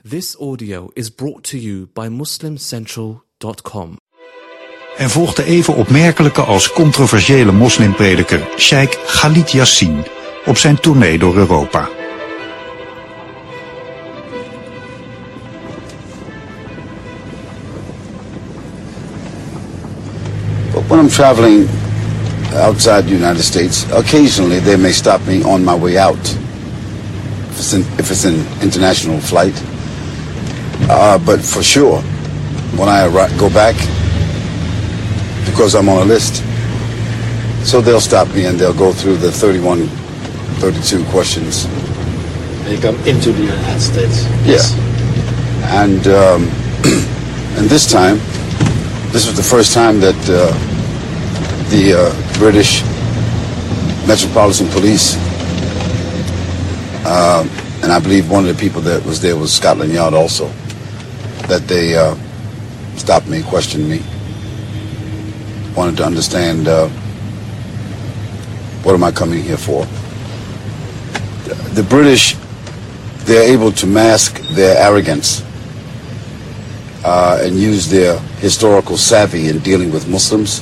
This audio is brought to you by MuslimCentral.com. Er volgde even opmerkelijke als controversiële moslimprediker Sheikh Khalid Yasin op zijn tournee door Europa. When I'm traveling outside the United States, occasionally they may stop me on my way out. If it's an international flight. But for sure, when I go back, because I'm on a list, so they'll stop me and they'll go through the 31, 32 questions. They come into the United States. Yes. Yeah. And this time, this was the first time that the British Metropolitan Police, and I believe one of the people that was there was Scotland Yard also, that they stopped me, questioned me, wanted to understand what am I coming here for. The British, they're able to mask their arrogance and use their historical savvy in dealing with Muslims.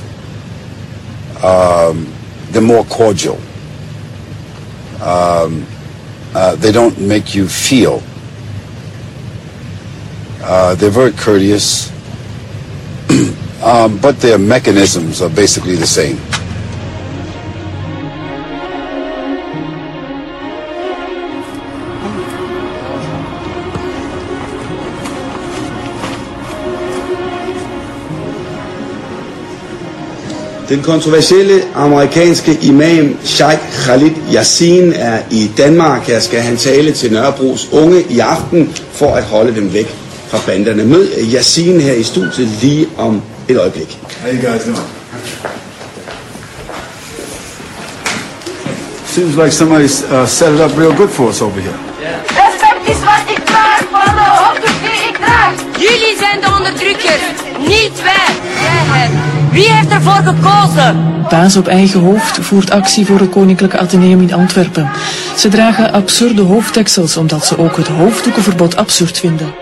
They're more cordial. They don't make you feel. They're very courteous, but their mechanisms are basically the same. Den kontroversielle amerikanske imam Sheikh Khalid Yasin er i Danmark. Her skal han tale til Nørrebros unge i aften for at holde dem væk fra banderne. Mød Yasin her i studiet lige om et øjeblik. How you guys doing? Seems like somebody's set it up real good for us over here. Respect is wat ik vraag voor de hoofddoek die ik draag. Jullie zijn de onderdrukkers, niet wij. Wie heeft ervoor gekozen? Baas op eigen hoofd voert actie voor het Koninklijk Atheneum in Antwerpen. Ze dragen absurde hoofddeksels omdat ze ook het hoofddoekenverbod absurd vinden.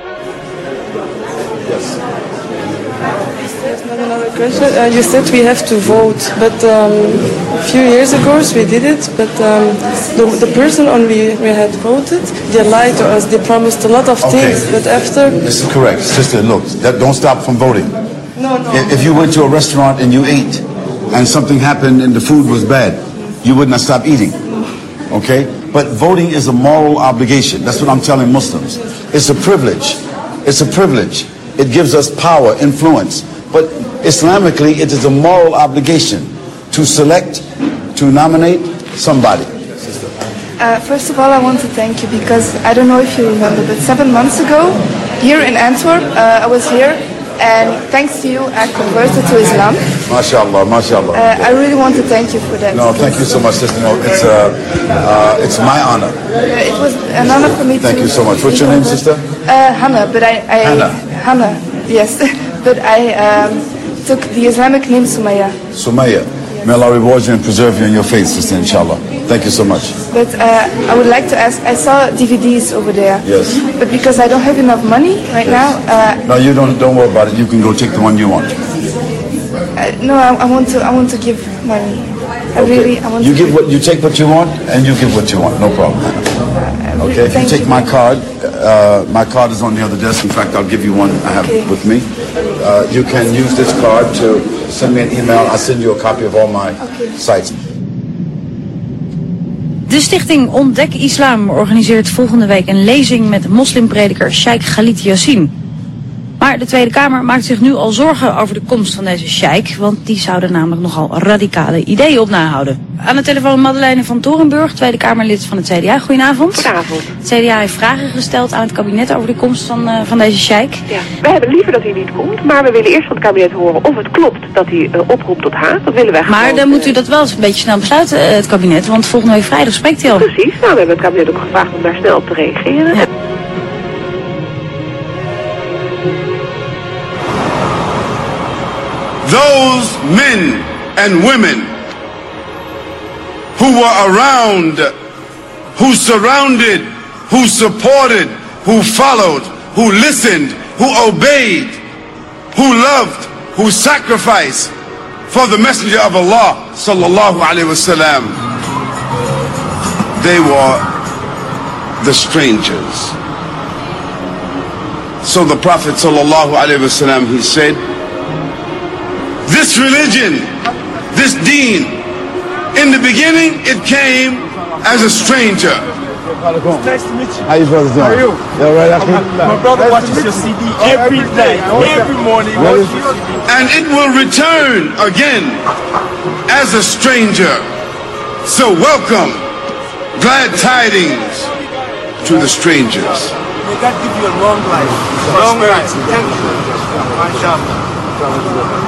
You said we have to vote, but a few years ago we did it, but the person on we had voted, they lied to us, they promised a lot of things, but after... This is correct. Sister, look, don't stop from voting. No. If you went to a restaurant and you ate, and something happened and the food was bad, you would not stop eating. Okay? But voting is a moral obligation. That's what I'm telling Muslims. It's a privilege. It's a privilege. It gives us power, influence. But Islamically, it is a moral obligation to select, to nominate somebody. First of all, I want to thank you because I don't know if you remember, but 7 months ago, here in Antwerp, I was here, and thanks to you, I converted to Islam. MashaAllah, MashaAllah. I really want to thank you for that. No, thank you so much, sister. No, it's my honor. It was an honor for me Thank you so much. What's your name, sister? Hannah, but Hannah. Hannah, yes. But I took the Islamic name Sumaya. Sumaya. May Allah reward you and preserve you in your faith, sister, inshallah. Thank you so much. But I would like to ask, I saw DVDs over there. Yes. But because I don't have enough money right now... no, you don't worry about it. You can go take the one you want. No, I want to give money. You take what you want and you give what you want. No problem. Okay, if you take my card is on the other desk. In fact, I'll give you one I have with me. You can use this card to send me an email. I'll send you a copy of all my sites. De stichting Ontdek Islam organiseert volgende week een lezing met moslimprediker Sheikh Khalid Yasin. Maar de Tweede Kamer maakt zich nu al zorgen over de komst van deze sheikh, want die zou er namelijk nogal radicale ideeën op nahouden. Aan de telefoon Madeleine van Torenburg, Tweede Kamerlid van het CDA. Goedenavond. Goedenavond. Het CDA heeft vragen gesteld aan het kabinet over de komst van deze sheikh. Ja, wij hebben liever dat hij niet komt, maar we willen eerst van het kabinet horen of het klopt dat hij oproept tot haat. Dat willen wij gewoon. Maar dan moet u dat wel eens een beetje snel besluiten, het kabinet, want volgende week vrijdag spreekt hij al. Precies, nou we hebben het kabinet ook gevraagd om daar snel op te reageren. Ja. Those men and women who were around, who surrounded, who supported, who followed who listened, who obeyed, who loved, who sacrificed for the Messenger of Allah sallallahu alaihi wasallam. They were the strangers. So the Prophet sallallahu alaihi wasallam, he said, this religion, this deen, in the beginning it came as a stranger. Nice to meet you. How you brothers doing? How are you? All right, my brother watches your CD every day, every morning. And it will return again as a stranger. So welcome, glad tidings to the strangers. May God give you a long life. Long life. Thank you. MashaAllah.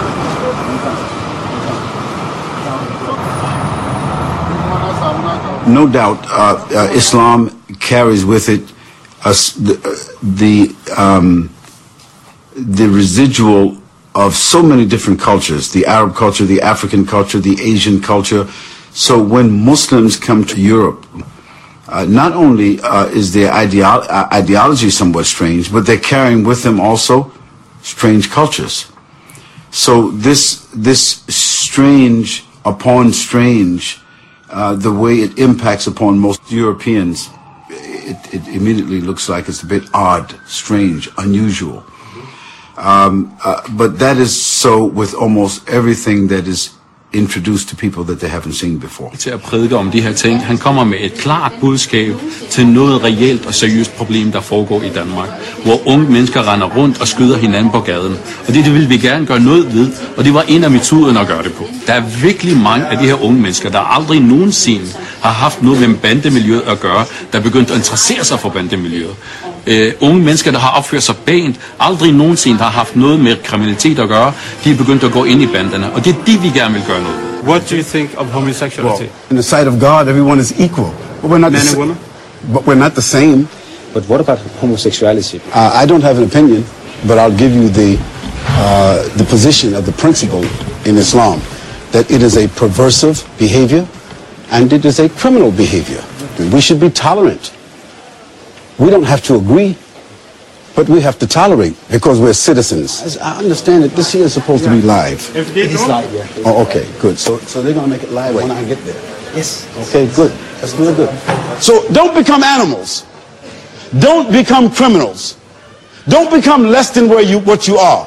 No doubt, Islam carries with it the residual of so many different cultures: the Arab culture, the African culture, the Asian culture. So when Muslims come to Europe, not only is their ideology somewhat strange, but they're carrying with them also strange cultures. So this strange upon strange, the way it impacts upon most Europeans, it immediately looks like it's a bit odd, strange, unusual. But that is so with almost everything that is introduced to people that they haven't seen before. Til at prædike om de her ting. Han kommer med et klart budskab til noget reelt og seriøst problem, der foregår i Danmark, hvor unge mennesker render rundt og skyder hinanden på gaden. Og det vil vi gerne gøre noget ved, og det var en af metoderne at gøre det på. Der er virkelig mange af de her unge mennesker, der aldrig nogensinde har haft noget med bandemiljøet at gøre, der er begyndt at interessere sig for bandemiljøet. Unge mennesker, der har opført sig pænt, aldrig nogensinde har haft noget med kriminalitet at gøre, de er begyndt at gå ind i banderne, og det er det, vi gerne vil gøre noget. What do you think of homosexuality? Well, in the sight of God, everyone is equal. But we're not Men and women? But we're not the same. But what about homosexuality? I don't have an opinion, but I'll give you the position of the principle in Islam, that it is a perversive behavior and it is a criminal behavior. We should be tolerant. We don't have to agree, but we have to tolerate because we're citizens. I understand that this here is supposed to be live. If they don't, live, yeah. Oh, okay, good. So they're going to make it live when I get there. Yes. Okay, good. That's really good. So don't become animals. Don't become criminals. Don't become less than what you are.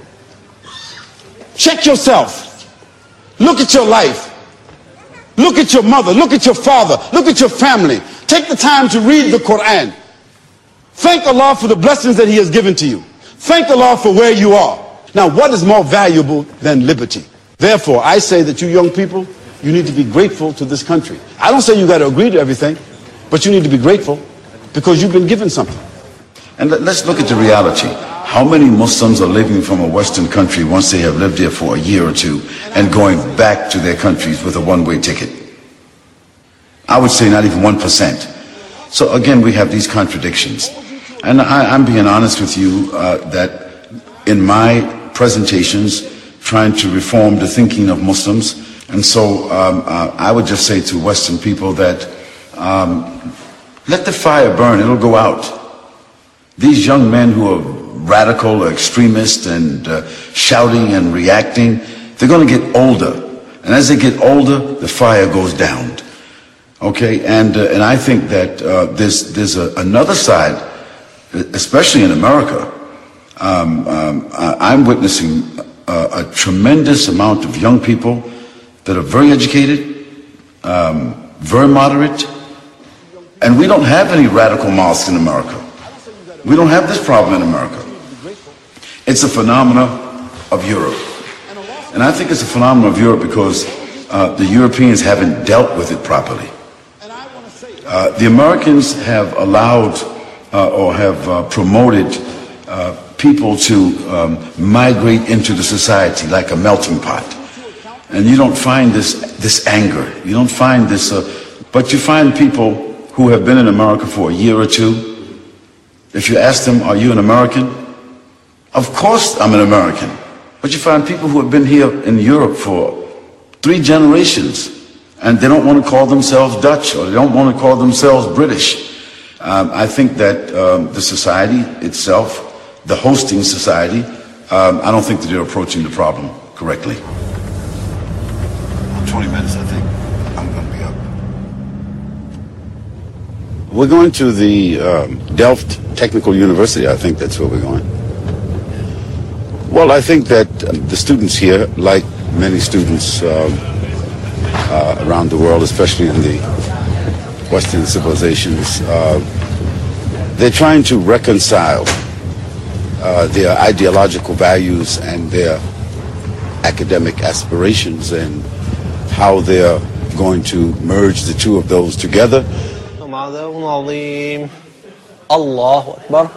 Check yourself. Look at your life. Look at your mother. Look at your father. Look at your family. Take the time to read the Quran. Thank Allah for the blessings that He has given to you. Thank Allah for where you are. Now, what is more valuable than liberty? Therefore, I say that you young people, you need to be grateful to this country. I don't say you got to agree to everything, but you need to be grateful because you've been given something. And let's look at the reality. How many Muslims are living from a Western country once they have lived there for a year or two and going back to their countries with a one-way ticket? I would say not even 1%. So again, we have these contradictions. And I'm being honest with you that in my presentations, trying to reform the thinking of Muslims, and so I would just say to Western people that let the fire burn, it'll go out. These young men who are radical or extremist and shouting and reacting, they're going to get older. And as they get older, the fire goes down. Okay, and I think that there's another side, especially in America. I'm witnessing a tremendous amount of young people that are very educated, very moderate, and we don't have any radical mosques in America. We don't have this problem in America. It's a phenomenon of Europe. And I think it's a phenomenon of Europe because the Europeans haven't dealt with it properly. The Americans have allowed or have promoted people to migrate into the society like a melting pot. And you don't find this anger. You don't find this, but you find people who have been in America for a year or two. If you ask them, are you an American? Of course I'm an American. But you find people who have been here in Europe for 3 generations and they don't want to call themselves Dutch or they don't want to call themselves British. I think that the society itself, the hosting society, I don't think that they're approaching the problem correctly. 20 minutes, I think. I'm going to be up. We're going to the Delft Technical University. I think that's where we're going. Well, I think that the students here, like many students around the world, especially in the Western civilizations, they're trying to reconcile their ideological values and their academic aspirations, and how they're going to merge the two of those together. Allahu Akbar.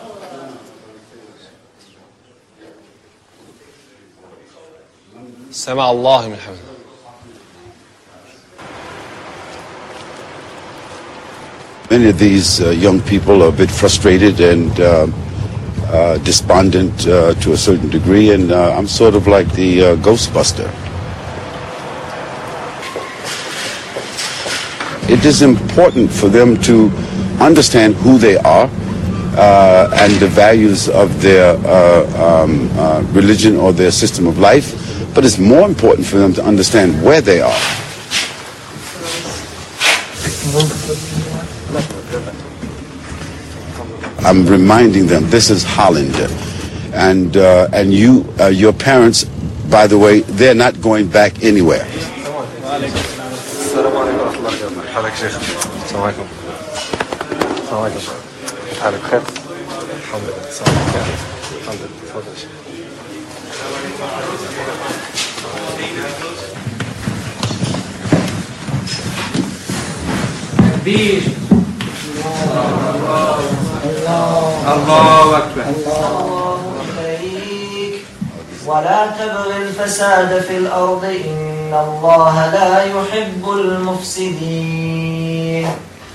Sami Allahu liman hamdah. Many of these young people are a bit frustrated and despondent to a certain degree, and I'm sort of like the Ghostbuster. It is important for them to understand who they are and the values of their religion or their system of life, but it's more important for them to understand where they are. I'm reminding them this is Holland, and you, your parents, by the way, they're not going back anywhere. الله أكبر. ولا تبغ الفساد في الأرض إن الله لا يحب المفسدين.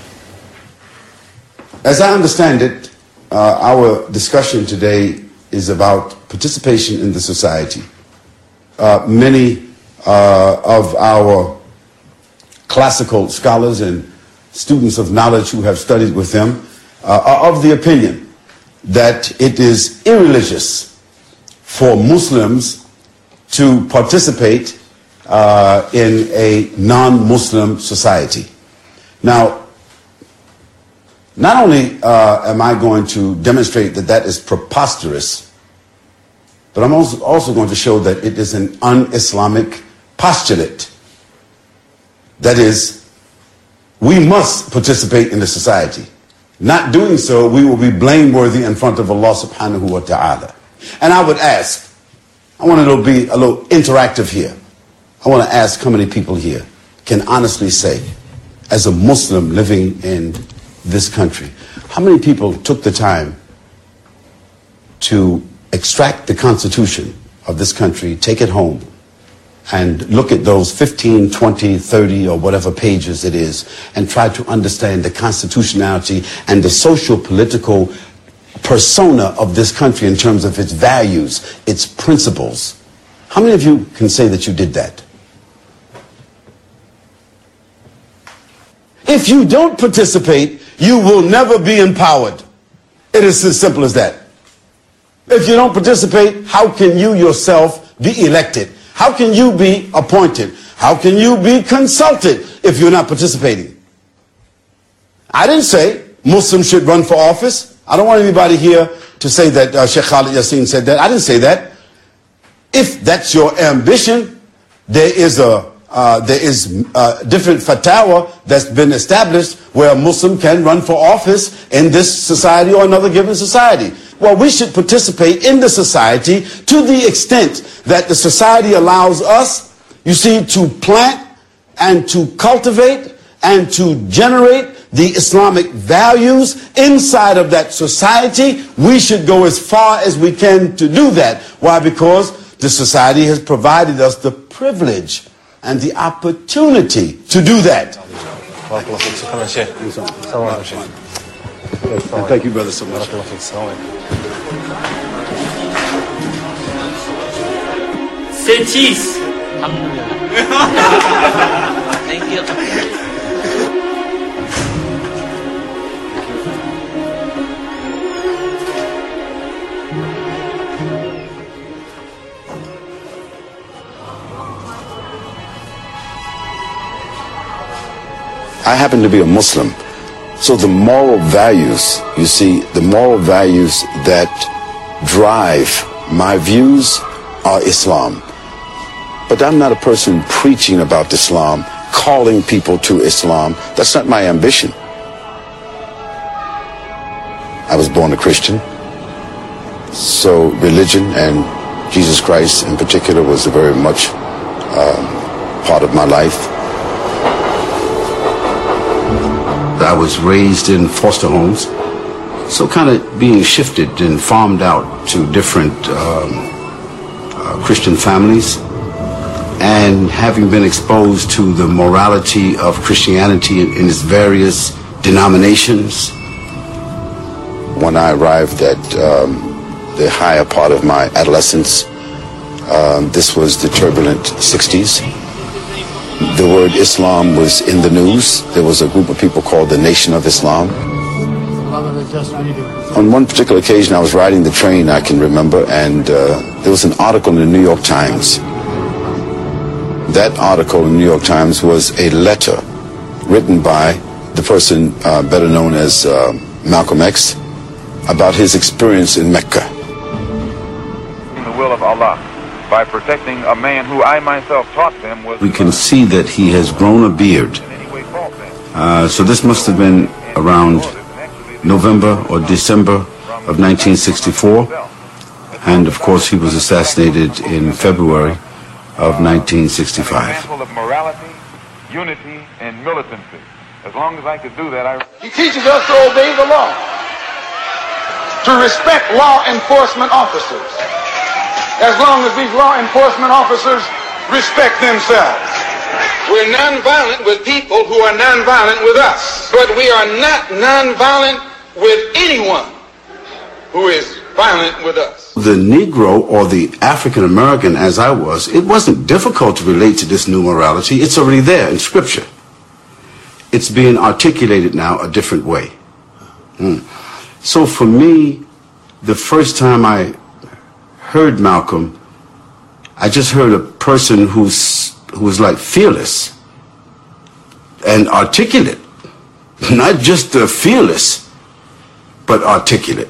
As I understand it, our discussion today is about participation in the society. Many of our classical scholars and students of knowledge who have studied with them are of the opinion that it is irreligious for Muslims to participate in a non-Muslim society. Now, not only am I going to demonstrate that that is preposterous, but I'm also going to show that it is an un-Islamic postulate. That is, we must participate in the society. Not doing so, we will be blameworthy in front of Allah subhanahu wa ta'ala. And I would ask, I want to be a little interactive here. I want to ask how many people here can honestly say, as a Muslim living in this country, how many people took the time to extract the Constitution of this country, take it home, and look at those 15, 20, 30, or whatever pages it is, and try to understand the constitutionality and the social political persona of this country in terms of its values, its principles? How many of you can say that you did that? If you don't participate, you will never be empowered. It is as simple as that. If you don't participate, how can you yourself be elected? How can you be appointed? How can you be consulted if you're not participating? I didn't say Muslims should run for office. I don't want anybody here to say that Sheikh Khalid Yassin said that. I didn't say that. If that's your ambition, there is different fatwa that's been established where a Muslim can run for office in this society or another given society. Well, we should participate in the society to the extent that the society allows us, you see, to plant and to cultivate and to generate the Islamic values inside of that society. We should go as far as we can to do that. Why? Because the society has provided us the privilege and the opportunity to do that. Thank you, brother, so much. C6. Thank you. I happen to be a Muslim. So the moral values, you see, the moral values that drive my views are Islam. But I'm not a person preaching about Islam, calling people to Islam. That's not my ambition. I was born a Christian, so religion and Jesus Christ in particular was a very much part of my life. I was raised in foster homes, so kind of being shifted and farmed out to different Christian families, and having been exposed to the morality of Christianity in its various denominations. When I arrived at the higher part of my adolescence, this was the turbulent 60s. The word Islam was in the news. There was a group of people called the Nation of Islam. On one particular occasion, I was riding the train, I can remember, and there was an article in the New York Times. That article in the New York Times was a letter written by the person better known as Malcolm X about his experience in Mecca. The will of Allah, by protecting a man who I myself taught them was... We can see that he has grown a beard. So this must have been around November or December of 1964. And of course he was assassinated in February of 1965. Example of morality, unity, and militancy. As long as I could do that, He teaches us to obey the law, to respect law enforcement officers, as long as these law enforcement officers respect themselves. We're nonviolent with people who are nonviolent with us, but we are not nonviolent with anyone who is violent with us. The Negro, or the African American as I was, it wasn't difficult to relate to this new morality. It's already there in Scripture. It's being articulated now a different way. So for me, the first time I heard Malcolm, I just heard a person who was like fearless and articulate. Not just fearless, but articulate.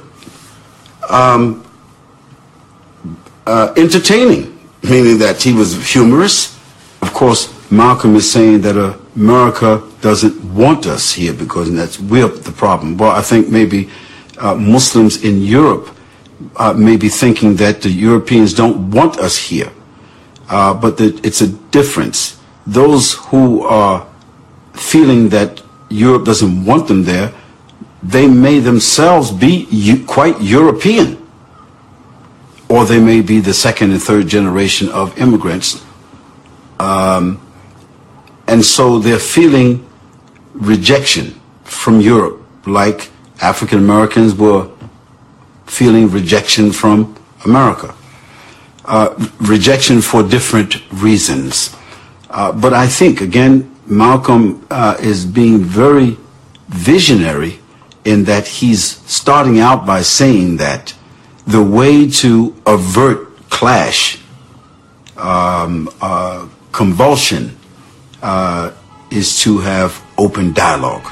Entertaining, meaning that he was humorous. Of course, Malcolm is saying that America doesn't want us here because we're the problem. Well, I think maybe Muslims in Europe may be thinking that the Europeans don't want us here. But it's a difference. Those who are feeling that Europe doesn't want them there, they may themselves be quite European. Or they may be the second and third generation of immigrants. And so they're feeling rejection from Europe, like African Americans were feeling rejection from America. Rejection for different reasons. But I think, again, Malcolm is being very visionary in that he's starting out by saying that the way to avert clash, convulsion, is to have open dialogue.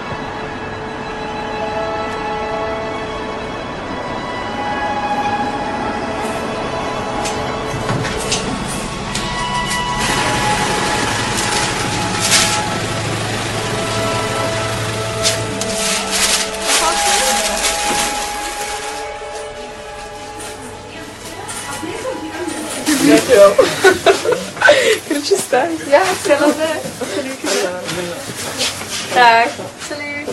Groetjes thuis. Ja, hetzelfde. Dag. Salut.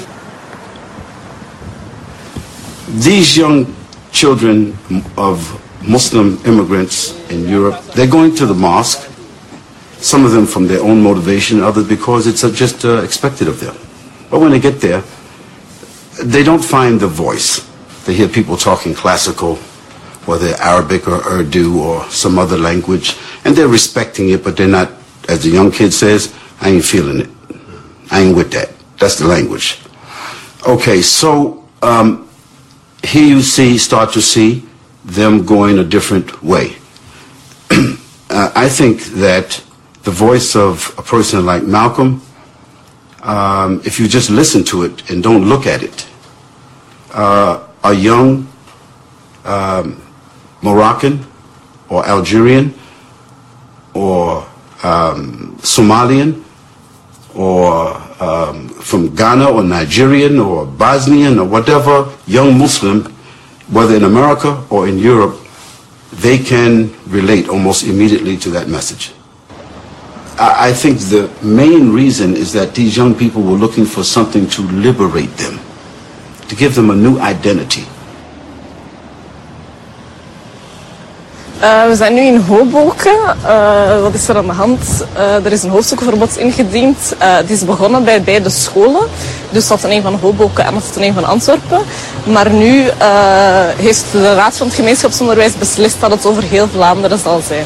These young children of Muslim immigrants in Europe, they're going to the mosque, some of them from their own motivation, others because it's just expected of them. But when they get there, they don't find the voice. They hear people talking classical, whether Arabic or Urdu or some other language, and they're respecting it, but they're not, as the young kid says, I ain't feeling it. I ain't with that. That's the language. Okay, so here you start to see them going a different way. I think that the voice of a person like Malcolm if you just listen to it and don't look at it, a young Moroccan or Algerian or Somalian or from Ghana or Nigerian or Bosnian or whatever young Muslim, whether in America or in Europe, they can relate almost immediately to that message. I think the main reason is that these young people were looking for something to liberate them, to give them a new identity. We zijn nu in Hoboken. Wat is er aan de hand? Er is een hoofdstukverbod ingediend. Het is begonnen bij beide scholen. Dus dat is een van Hoboken en dat is een van Antwerpen. Maar nu heeft de Raad van het Gemeenschapsonderwijs beslist dat het over heel Vlaanderen zal zijn.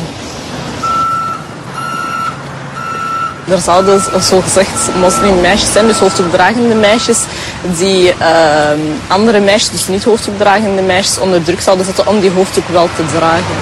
Er zouden zogezegd moslimmeisjes zijn, dus hoofddoekdragende meisjes, die andere meisjes, dus niet hoofddoekdragende meisjes, onder druk zouden zetten om die hoofddoek wel te dragen.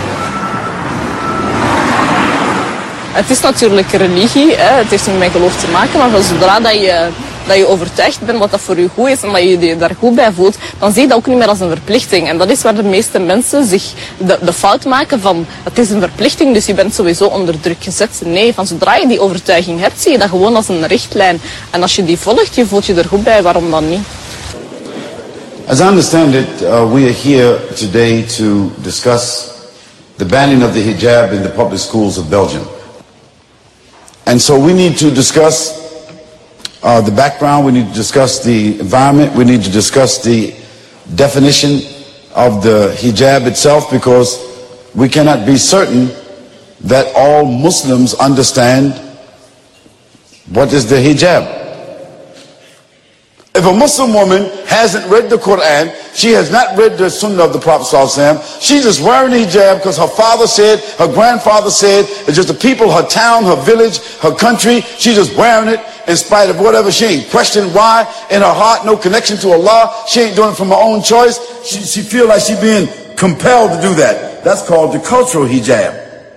Het is natuurlijk religie, hè. Het heeft met geloof te maken, maar zodra dat je overtuigd bent wat dat voor je goed is en dat je je daar goed bij voelt, dan zie je dat ook niet meer als een verplichting. En dat is waar de meeste mensen zich de fout maken van, het is een verplichting, dus je bent sowieso onder druk gezet. Nee, van zodra je die overtuiging hebt, zie je dat gewoon als een richtlijn. En als je die volgt, je voelt je er goed bij, waarom dan niet? As I understand it, we are here today to discuss the banning of the hijab in the public schools of Belgium. And so we need to discuss the background, we need to discuss the environment, we need to discuss the definition of the hijab itself, because we cannot be certain that all Muslims understand what is the hijab. If a Muslim woman hasn't read the Quran, she has not read the Sunnah of the Prophet ﷺ, she's just wearing the hijab because her father said, her grandfather said, it's just the people, her town, her village, her country, she's just wearing it in spite of whatever. She ain't questioned why. In her heart, no connection to Allah. She ain't doing it from her own choice. She feel like she's being compelled to do that. That's called the cultural hijab.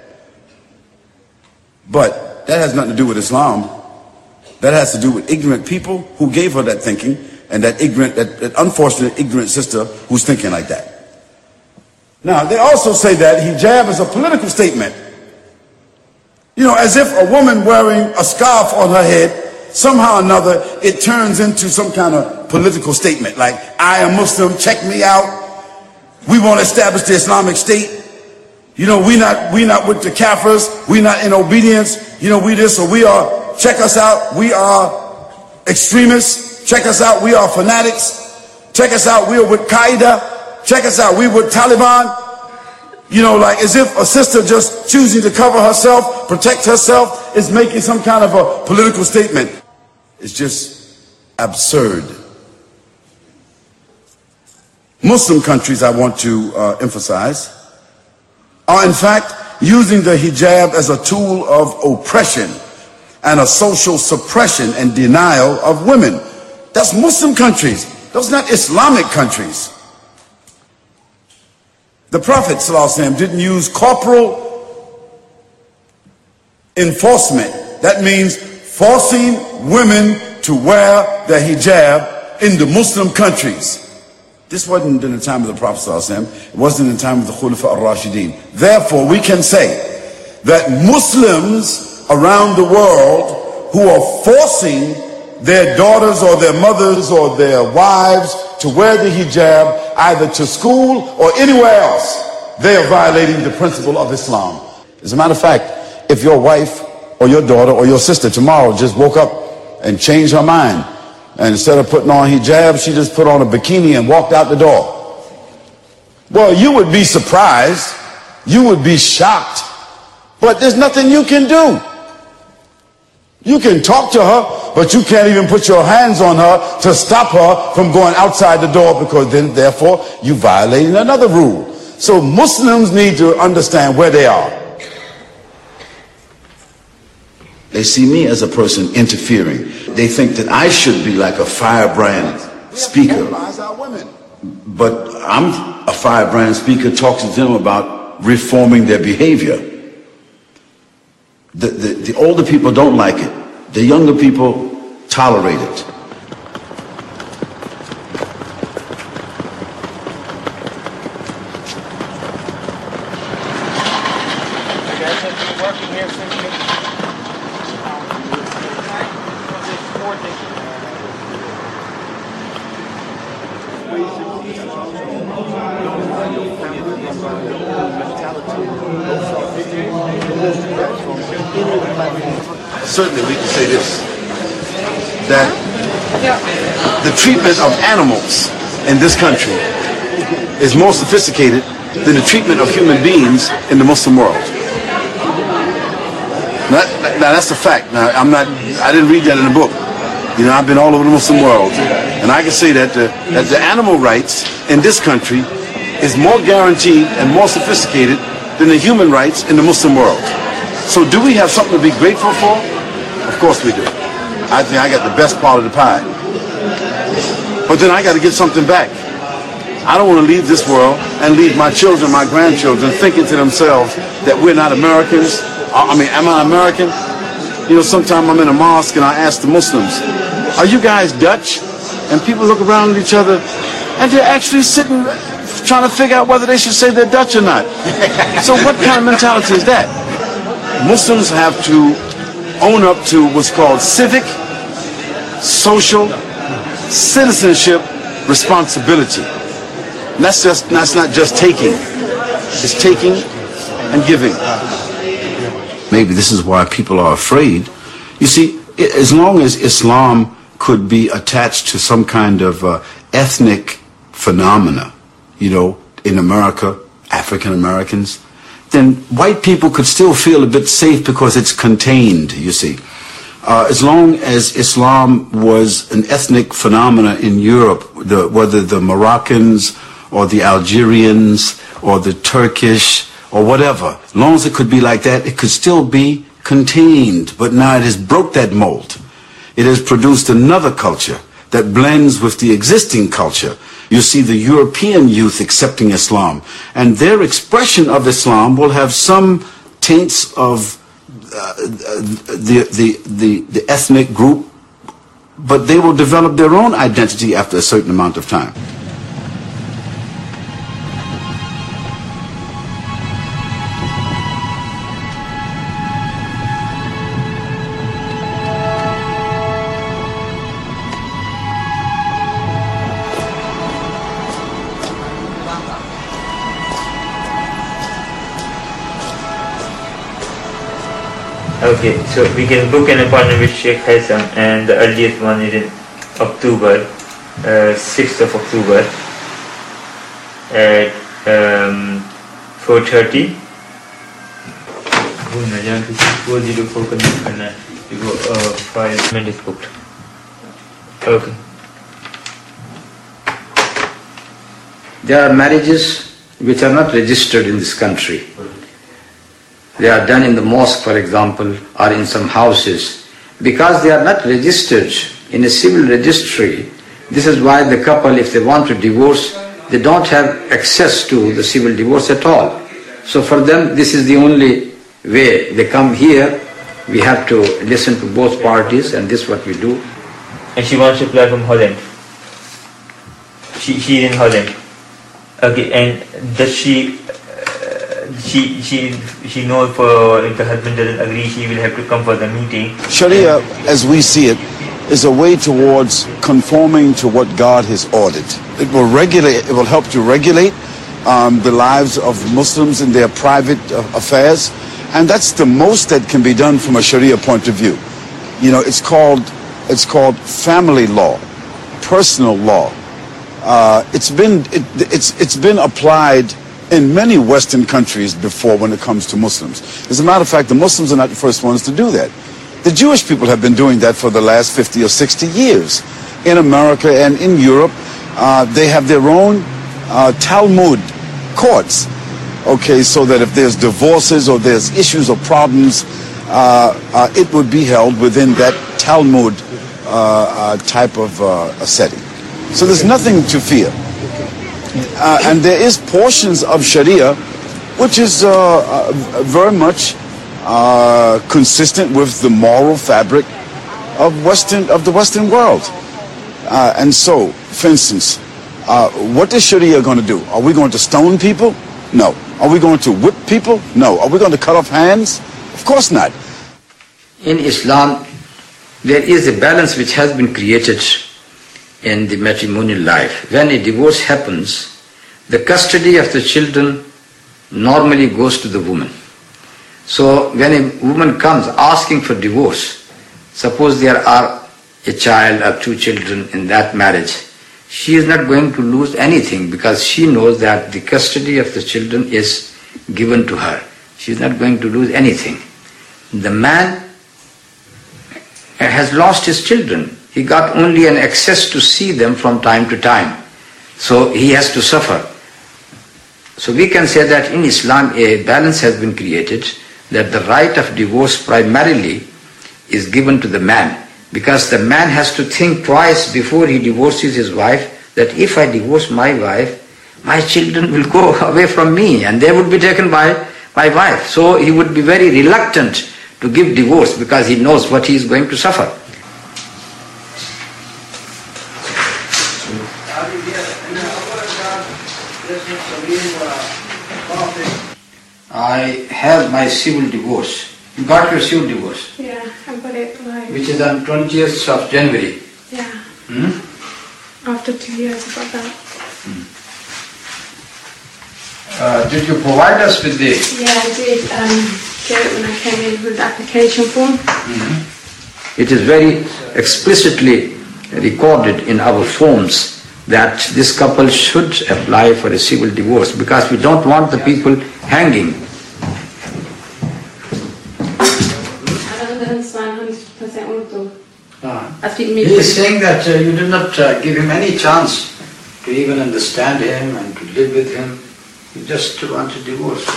But that has nothing to do with Islam. That has to do with ignorant people who gave her that thinking, and that unfortunate ignorant sister who's thinking like that. Now, they also say that hijab is a political statement. You know, as if a woman wearing a scarf on her head, somehow or another, it turns into some kind of political statement, like, I am Muslim, check me out. We want to establish the Islamic State. You know, we not with the Kafirs, we not in obedience. You know, we this or we are. Check us out, we are extremists. Check us out, we are fanatics. Check us out, we are with Qaeda. Check us out, we with Taliban. You know, like as if a sister just choosing to cover herself, protect herself, is making some kind of a political statement. It's just absurd. Muslim countries, I want to emphasize, are in fact using the hijab as a tool of oppression and a social suppression and denial of women. That's Muslim countries. Those are not Islamic countries. The Prophet ﷺ didn't use corporal enforcement. That means forcing women to wear the hijab in the Muslim countries. This wasn't in the time of the Prophet ﷺ. It wasn't in the time of the Khulafa al-Rashidin. Therefore, we can say that Muslims around the world who are forcing their daughters or their mothers or their wives to wear the hijab either to school or anywhere else, they are violating the principle of Islam. As a matter of fact, if your wife or your daughter or your sister tomorrow just woke up and changed her mind, and instead of putting on hijab, she just put on a bikini and walked out the door, well, you would be surprised, you would be shocked, but there's nothing you can do. You can talk to her, but you can't even put your hands on her to stop her from going outside the door, because then, therefore, you violating another rule. So Muslims need to understand where they are. They see me as a person interfering. They think that I should be like a firebrand speaker. But I'm a firebrand speaker talking to them about reforming their behavior. The older people don't like it. The younger people tolerate it. Certainly we can say this, that the treatment of animals in this country is more sophisticated than the treatment of human beings in the Muslim world. Now that's a fact. Now I didn't read that in the book. You know, I've been all over the Muslim world, and I can say that the animal rights in this country is more guaranteed and more sophisticated than the human rights in the Muslim world. So do we have something to be grateful for? Of course we do. I think I got the best part of the pie. But then I got to give something back. I don't want to leave this world and leave my children, my grandchildren, thinking to themselves that we're not Americans. I mean, am I American? You know, sometimes I'm in a mosque and I ask the Muslims, are you guys Dutch? And people look around at each other and they're actually sitting trying to figure out whether they should say they're Dutch or not. So what kind of mentality is that? Muslims have to own up to what's called civic, social, citizenship responsibility. And that's not just taking. It's taking and giving. Maybe this is why people are afraid. You see, as long as Islam could be attached to some kind of ethnic phenomena, you know, in America, African Americans, then white people could still feel a bit safe because it's contained, you see. As long as Islam was an ethnic phenomena in Europe, whether the Moroccans or the Algerians or the Turkish or whatever, as long as it could be like that, it could still be contained. But now it has broke that mold. It has produced another culture that blends with the existing culture. You see the European youth accepting Islam, and their expression of Islam will have some taints of the ethnic group, but they will develop their own identity after a certain amount of time. Okay, so we can book an appointment with Sheikh Haitham, and the earliest one is in October, 6th of October at 4:30. 5 minutes booked. Okay. There are marriages which are not registered in this country. They are done in the mosque, for example, or in some houses. Because they are not registered in a civil registry, this is why the couple, if they want to divorce, they don't have access to the civil divorce at all. So for them, this is the only way. They come here, we have to listen to both parties, and this is what we do. And she wants to apply from Holland. She's in Holland. Okay, and does she knows if the husband doesn't agree, she will have to come for the meeting. Sharia, as we see it, is a way towards conforming to what God has ordered. It will regulate. It will help to regulate the lives of Muslims in their private affairs, and that's the most that can be done from a Sharia point of view. You know, it's called family law, personal law. It's been applied in many Western countries before when it comes to Muslims. As a matter of fact, the Muslims are not the first ones to do that. The Jewish people have been doing that for the last 50 or 60 years. In America and in Europe, they have their own Talmud courts. Okay, so that if there's divorces or there's issues or problems, it would be held within that Talmud type of setting. So there's nothing to fear. And there is portions of Sharia which is very much consistent with the moral fabric of the Western world. And so, for instance, what is Sharia going to do? Are we going to stone people? No. Are we going to whip people? No. Are we going to cut off hands? Of course not. In Islam, there is a balance which has been created in the matrimonial life. When a divorce happens, the custody of the children normally goes to the woman. So when a woman comes asking for divorce, suppose there are a child or 2 children in that marriage, she is not going to lose anything because she knows that the custody of the children is given to her. She is not going to lose anything. The man has lost his children. He got only an access to see them from time to time. So he has to suffer. So we can say that in Islam a balance has been created, that the right of divorce primarily is given to the man, because the man has to think twice before he divorces his wife, that if I divorce my wife, my children will go away from me and they would be taken by my wife. So he would be very reluctant to give divorce because he knows what he is going to suffer. I have my civil divorce. You got your civil divorce? Yeah, I got it like... Which is on 20th of January? Yeah. After 2 years I got that. Did you provide us with the... Yeah, I did get it when I came in with the application form. It is very explicitly recorded in our forms that this couple should apply for a civil divorce because we don't want the people hanging. He is saying that you did not give him any chance to even understand him and to live with him. You just want a divorce.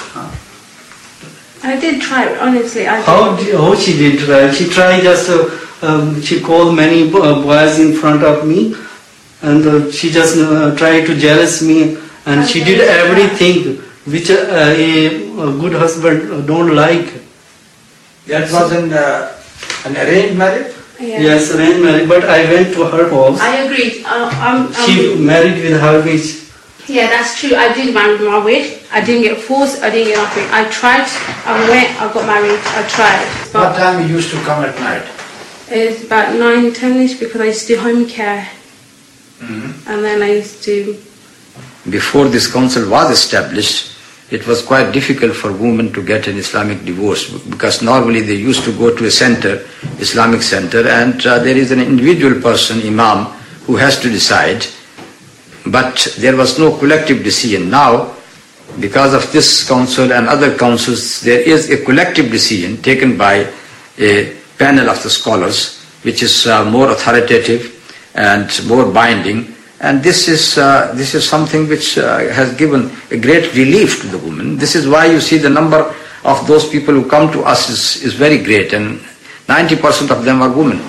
I did try, honestly. How she did try? She tried just, she called many boys in front of me and she just tried to jealous me and she did everything which a good husband don't like. That was an arranged marriage? Yeah. Yes, arranged marriage, but I went to her house. I agreed. She married with her wish. Yeah, that's true. I did marry with my wish. I didn't get forced. I didn't get nothing. I tried. I went. I got married. I tried. What time you used to come at night? It's about 9, 10ish because I used to do home care. And then I used to... Before this council was established, it was quite difficult for women to get an Islamic divorce because normally they used to go to a center, Islamic center, and there is an individual person, imam, who has to decide. But there was no collective decision. Now, because of this council and other councils, there is a collective decision taken by a panel of the scholars, which is more authoritative and more binding. And this is something which has given a great relief to the woman. This is why you see the number of those people who come to us is very great, and 90% of them are women.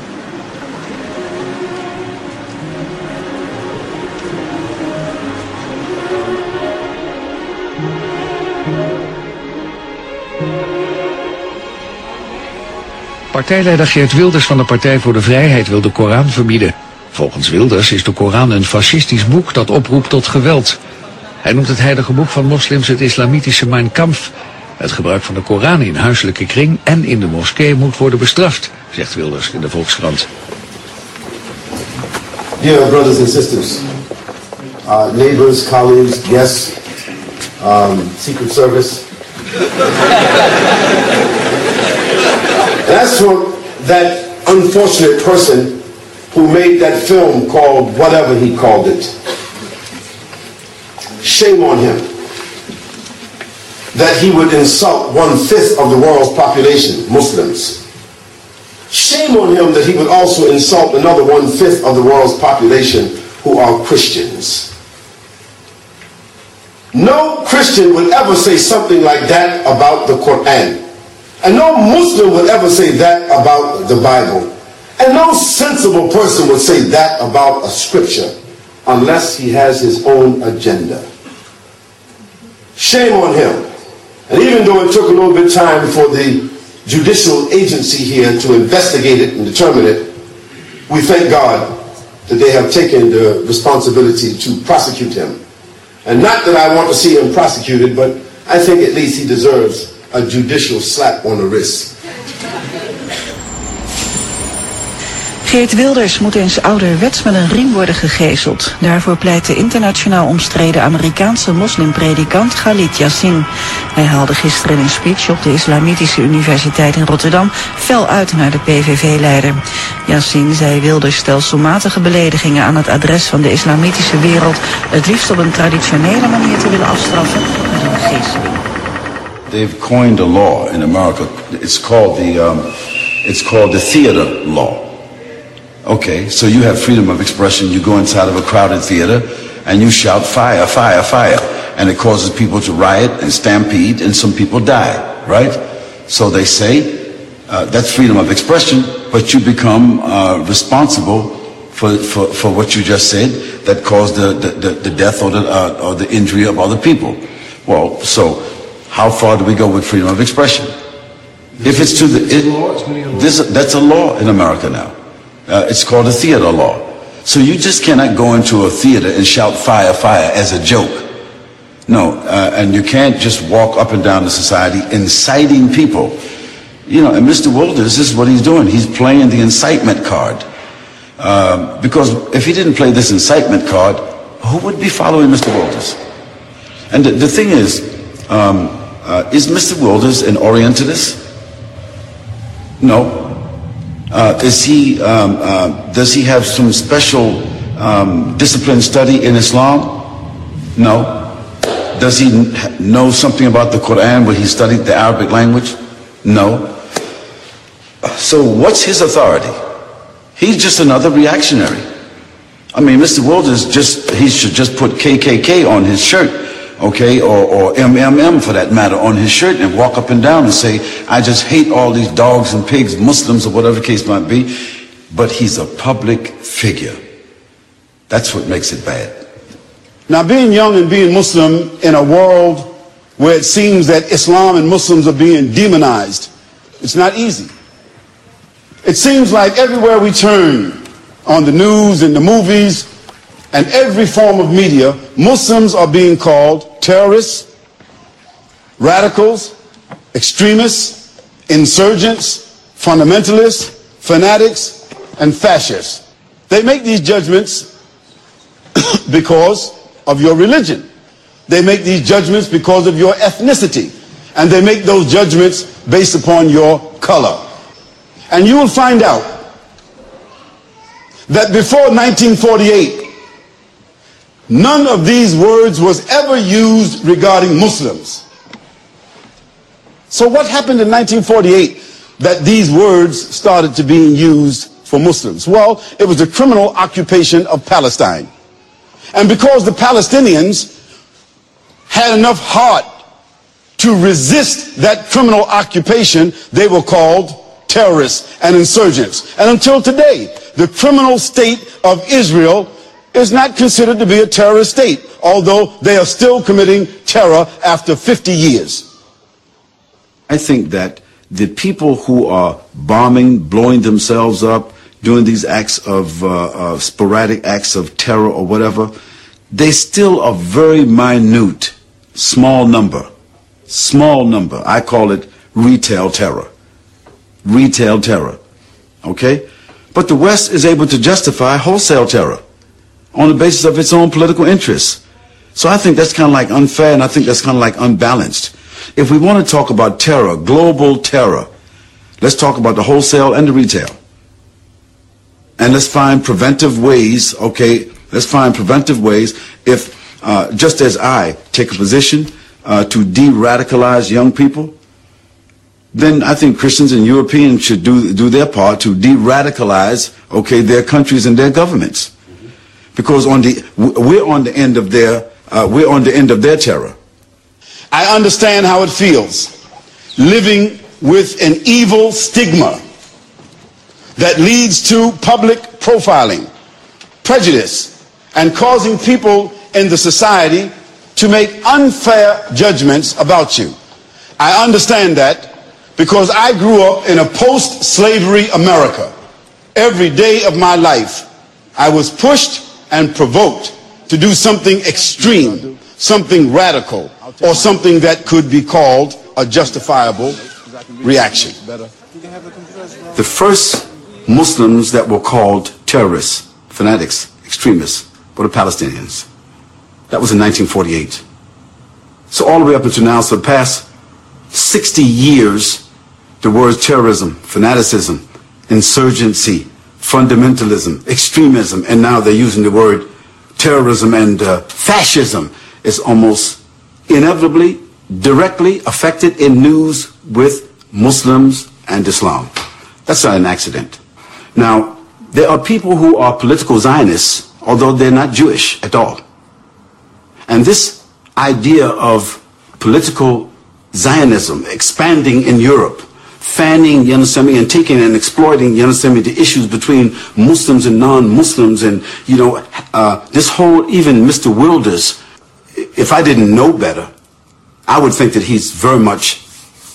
Partijleider Geert Wilders van de Partij voor de Vrijheid wil de Koran verbieden. Volgens Wilders is de Koran een fascistisch boek dat oproept tot geweld. Hij noemt het heilige boek van moslims het islamitische Mein Kampf. Het gebruik van de Koran in huiselijke kring en in de moskee moet worden bestraft, zegt Wilders in de Volkskrant. Dear brothers and sisters, neighbors, colleagues, guests, Secret Service. As for that unfortunate person who made that film called whatever he called it, shame on him that he would insult 1/5 of the world's population, Muslims. Shame on him that he would also insult another 1/5 of the world's population who are Christians. No Christian would ever say something like that about the Quran. And no Muslim would ever say that about the Bible. And no sensible person would say that about a scripture unless he has his own agenda. Shame on him. And even though it took a little bit of time for the judicial agency here to investigate it and determine it, we thank God that they have taken the responsibility to prosecute him. And not that I want to see him prosecuted, but I think at least he deserves a judicial slap on the wrist. Geert Wilders moet eens ouderwets met een riem worden gegezeld. Daarvoor pleit de internationaal omstreden Amerikaanse moslimpredikant Khalid Yasin. Hij haalde gisteren in een speech op de Islamitische Universiteit in Rotterdam fel uit naar de PVV-leider. Yasin zei Wilders stelselmatige beledigingen aan het adres van de islamitische wereld het liefst op een traditionele manier te willen afstraffen met een geesteling. They've coined a law in America. It's called the theater law. Okay, so you have freedom of expression. You go inside of a crowded theater and you shout fire, fire, fire. And it causes people to riot and stampede and some people die, right? So they say that's freedom of expression, but you become responsible for what you just said that caused the death or the injury of other people. Well, so how far do we go with freedom of expression? If it's to that's a law in America now. It's called a theater law. So you just cannot go into a theater and shout fire, fire as a joke. No, and you can't just walk up and down the society inciting people. You know, and Mr. Wilders, this is what he's doing. He's playing the incitement card. Because if he didn't play this incitement card, who would be following Mr. Wilders? And the thing is Mr. Wilders an Orientalist? No. Does he have some special discipline study in Islam? No. Does he know something about the Quran where he studied the Arabic language? No. So what's his authority? He's just another reactionary. I mean, Mr. Wilders he should just put KKK on his shirt, okay, or MMM for that matter on his shirt and walk up and down and say, I just hate all these dogs and pigs, Muslims or whatever the case might be. But he's a public figure. That's what makes it bad. Now, being young and being Muslim in a world where it seems that Islam and Muslims are being demonized, it's not easy. It seems like everywhere we turn, on the news and the movies and every form of media, Muslims are being called terrorists, radicals, extremists, insurgents, fundamentalists, fanatics, and fascists. They make these judgments because of your religion. They make these judgments because of your ethnicity. And they make those judgments based upon your color. And you will find out that before 1948, none of these words was ever used regarding Muslims. So what happened in 1948 that these words started to be used for Muslims? Well, it was the criminal occupation of Palestine. And because the Palestinians had enough heart to resist that criminal occupation, they were called terrorists and insurgents. And until today, the criminal state of Israel is not considered to be a terrorist state, although they are still committing terror after 50 years. I think that the people who are bombing, blowing themselves up, doing these acts of sporadic acts of terror or whatever, they still are very minute, small number. Small number. I call it retail terror. Retail terror. Okay? But the West is able to justify wholesale terror on the basis of its own political interests. So I think that's kind of like unfair, and I think that's kind of like unbalanced. If we want to talk about terror, global terror, let's talk about the wholesale and the retail. And let's find preventive ways, okay, let's find preventive ways if, just as I take a position to de-radicalize young people, then I think Christians and Europeans should do their part to de-radicalize, okay, their countries and their governments. Because we're on the end of their terror. I understand how it feels living with an evil stigma that leads to public profiling, prejudice, and causing people in the society to make unfair judgments about you. I understand that because I grew up in a post-slavery America. Every day of my life, I was pushed and provoked to do something extreme, something radical, or something that could be called a justifiable reaction. The first Muslims that were called terrorists, fanatics, extremists, were the Palestinians. That was in 1948. So all the way up until now, so the past 60 years, the words terrorism, fanaticism, insurgency, fundamentalism, extremism, and now they're using the word terrorism and fascism is almost inevitably, directly affected in news with Muslims and Islam. That's not an accident. Now, there are people who are political Zionists, although they're not Jewish at all. And this idea of political Zionism expanding in Europe, fanning, you understand me, and taking and exploiting, you understand me, the issues between Muslims and non-Muslims, and, you know, this whole, even Mr. Wilders, if I didn't know better, I would think that he's very much,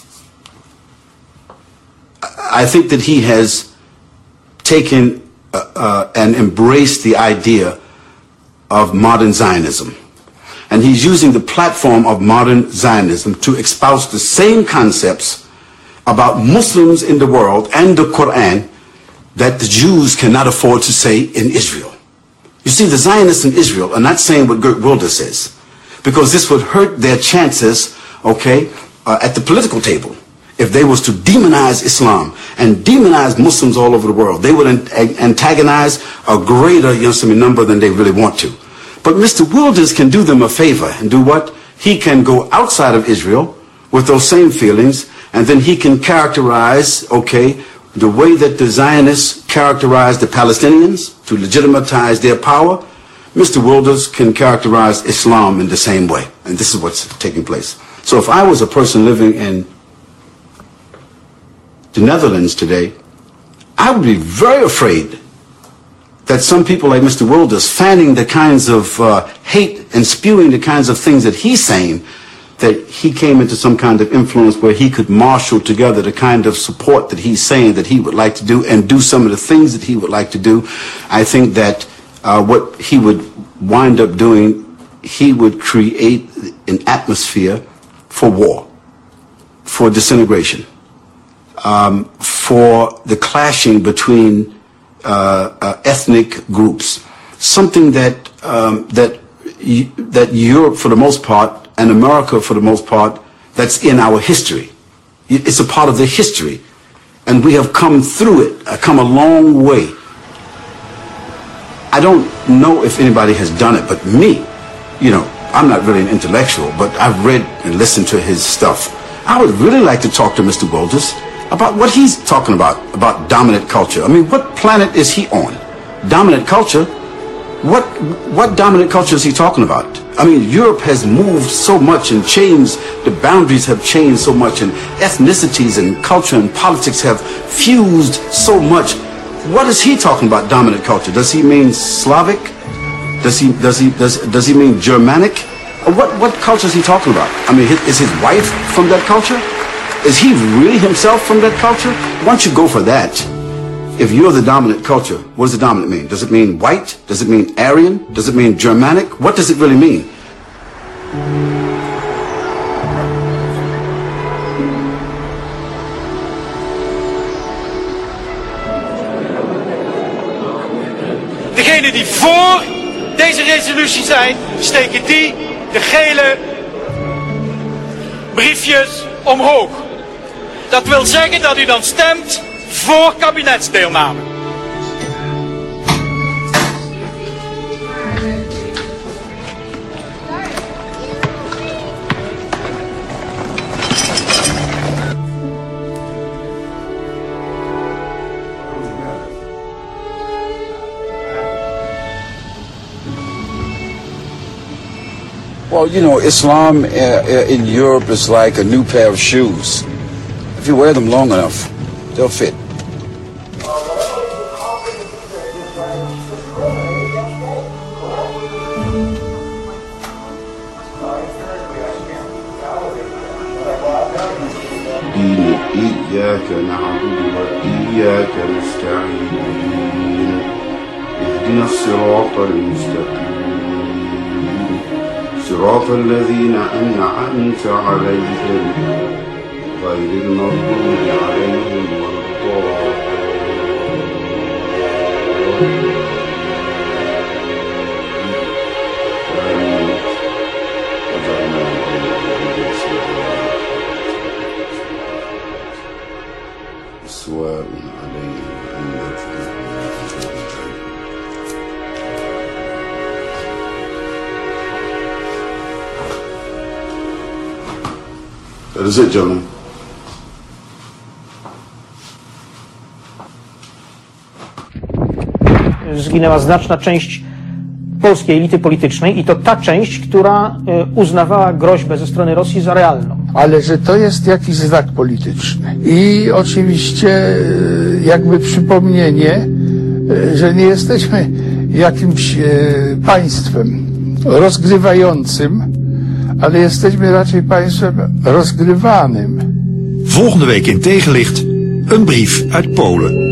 I think that he has taken and embraced the idea of modern Zionism. And he's using the platform of modern Zionism to espouse the same concepts about Muslims in the world and the Quran that the Jews cannot afford to say in Israel. You see, the Zionists in Israel are not saying what Geert Wilders says, because this would hurt their chances, okay, at the political table. If they was to demonize Islam and demonize Muslims all over the world, they would antagonize a greater, you know, number than they really want to. But Mr. Wilders can do them a favor and do what? He can go outside of Israel with those same feelings, and then he can characterize, okay, the way that the Zionists characterize the Palestinians to legitimize their power. Mr. Wilders can characterize Islam in the same way. And this is what's taking place. So if I was a person living in the Netherlands today, I would be very afraid that some people like Mr. Wilders, fanning the kinds of hate and spewing the kinds of things that he's saying, that he came into some kind of influence where he could marshal together the kind of support that he's saying that he would like to do and do some of the things that he would like to do. I think that what he would wind up doing, he would create an atmosphere for war, for disintegration, for the clashing between ethnic groups, something that that Europe for the most part and America for the most part, that's in our history. It's a part of the history, and we have come through it, come a long way. I don't know if anybody has done it, but me, you know, I'm not really an intellectual, but I've read and listened to his stuff. I would really like to talk to Mr. Wilders about what he's talking about dominant culture. I mean, what planet is he on? Dominant culture? What dominant culture is he talking about? I mean, Europe has moved so much and changed, the boundaries have changed so much, and ethnicities and culture and politics have fused so much. What is he talking about, dominant culture? Does he mean Slavic? Does he mean Germanic? What culture is he talking about? I mean, is his wife from that culture? Is he really himself from that culture? Why don't you go for that? If you're the dominant culture, what does the dominant mean? Does it mean white? Does it mean Aryan? Does it mean Germanic? What does it really mean? Degenen die voor deze resolutie zijn, steken die de gele briefjes omhoog. Dat wil zeggen dat u dan stemt voor kabinetsdeelname. Well, you know, Islam in Europe is like a new pair of shoes. If you wear them long enough, they'll fit. إياك نعبد وإياك نستعين اهدنا الصراط المستقيم صراط الذين أنعمت عليهم غير المغضوب عليهم ولا الضالين سواء عليهم أنذرتهم. That is it, gentlemen. Zginęła znaczna część polskiej elity politycznej i to ta część, która uznawała groźbę ze strony Rosji za realną. Ale że to jest jakiś znak polityczny. I oczywiście jakby przypomnienie, że nie jesteśmy jakimś państwem rozgrywającym, ale jesteśmy raczej państwem rozgrywanym. Volgende week in Tegenlicht een brief uit Polen.